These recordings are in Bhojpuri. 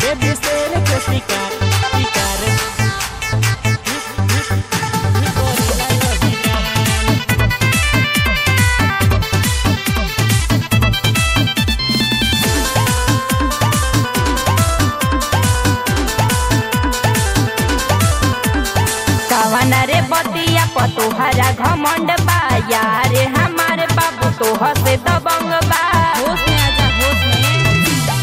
बेबी शेर के शिकार शिकार कवना रे बतिया पतोहरा घमंड बा यार हमारे बाबू तो हसे दबंग बा। होश में आजा होश में।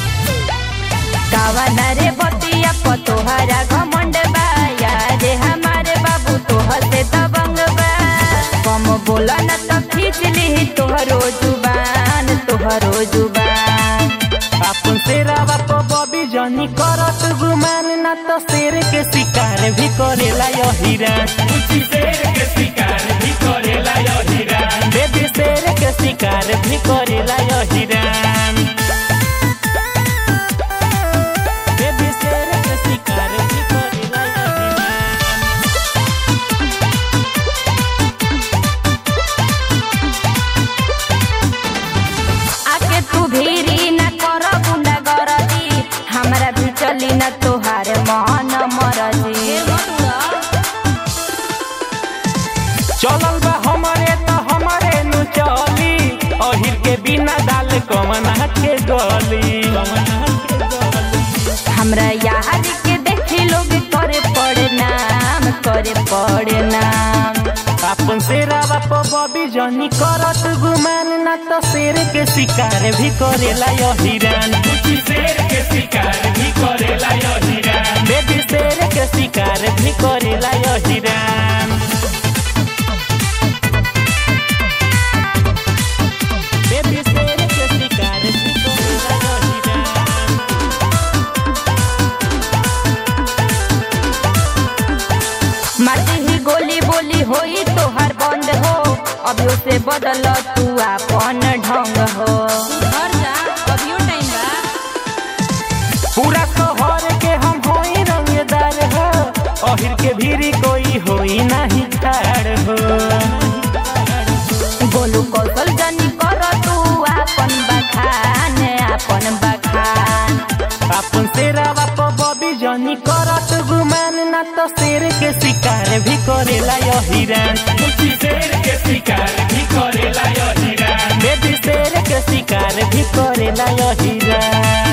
कवना रे बतिया पतोहरा घमंड बा यार हमारे बाबू तो हसे दबंग बा। कम बोला न तो खींच ली तोहरो जुबान तोहरो जुबान। अपन शेरावा तो बॉबी जानी करत गुमान ना तो शेर के शिकार भी करेला यो हिरान। शेर के शिकार भी करेला यो हिरान। बेबी शेर के शिकार भी करेला यो हिरान। बेबी शेर के शिकार भी करेला यो हिरान। आके तू भीरी न कर गुंडा गरदी हमरा भी चली न तोहार मन मरजी। चलल बा हमारे तो हमारे नु चली अहिर के बिना दाल कवना के गली। हमरा यार के देखी लोग करे प्रणाम करे प्रणाम। अपन शेरावा तो बॉबी जानी करत गुमान ना तो शेर के शिकार भी करेला यो हिरान। शेर के शिकार भी करेला यो हिरान। बेबी शेर के शिकार भी करेला यो हिरान। बेबी शेर के शिकार भी करेला यो हिरान। माटी ही गोली बोली होई तोहार बंद हो अभी से बदल तू अपन ढंग हो। घर जा अभियो टाइम बा। पूरा शहर के हम होई रंगदार हो अहिर के भीरी कोई होई नहीं ठाड़ हो। गोलू कौशल जनी कर तू अपन बखान अपन बखान। अपन शेरावा तो बॉबी जानी करत गुमान ना तो शेर के शिकार भी करेला यो हिरान। शेर के शिकार भी करेला यो हिरान। बेबी शेर के शिकार भी करेला यो हिरान।